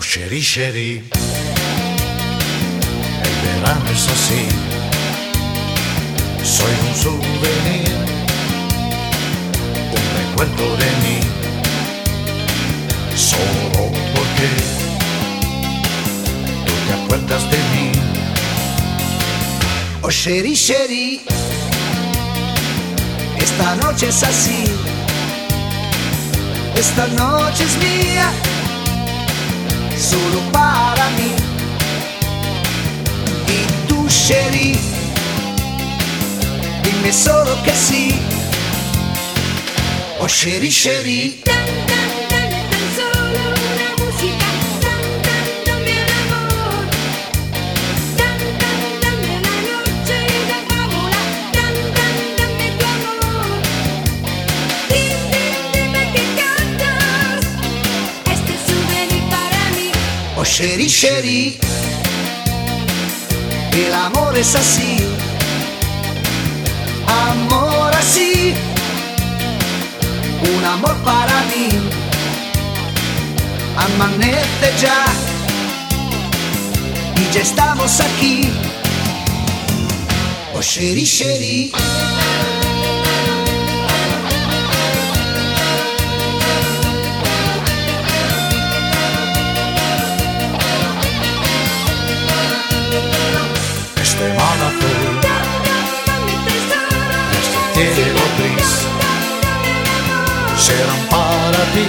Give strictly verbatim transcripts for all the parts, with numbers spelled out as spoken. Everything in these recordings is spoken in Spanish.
Sherry Sherry, el verano es así, soy un souvenir, un recuerdo de mí, solo porque tú te acuerdas de mí. Oh Sherry Sherry, esta noche es así, esta noche es mía, solo para mí. Y tú, Sherry, dime solo que sí. Oh Sherry Sherry, Tan, tan, tan, tan solo una música. Tan, tan, dame el amor. Tan, tan, dame la noche de fábula. Tan, tan, dame tu amor. Din, din, dime que cantas. Este es souvenir para mí. oh Sherry Sherry, el amor es así, amor así, un amor para mí. Amanece ya y ya estamos aquí. Oh Sherry Sherry, Este mar azul, este cielo gris, serán para ti,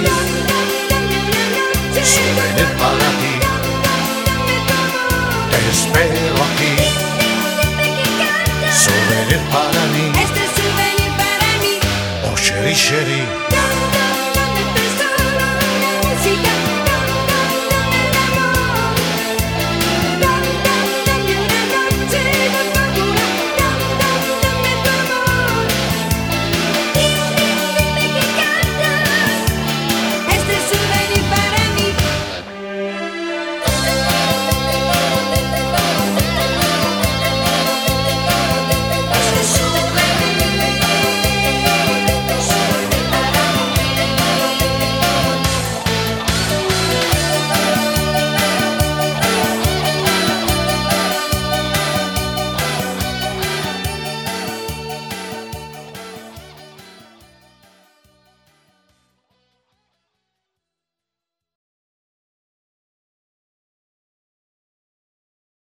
souvenir para ti, te espero aquí, souvenir para mí. Este es souvenir para mí. Oh Sherry Sherry, Tan, tan, dame tan solo una música.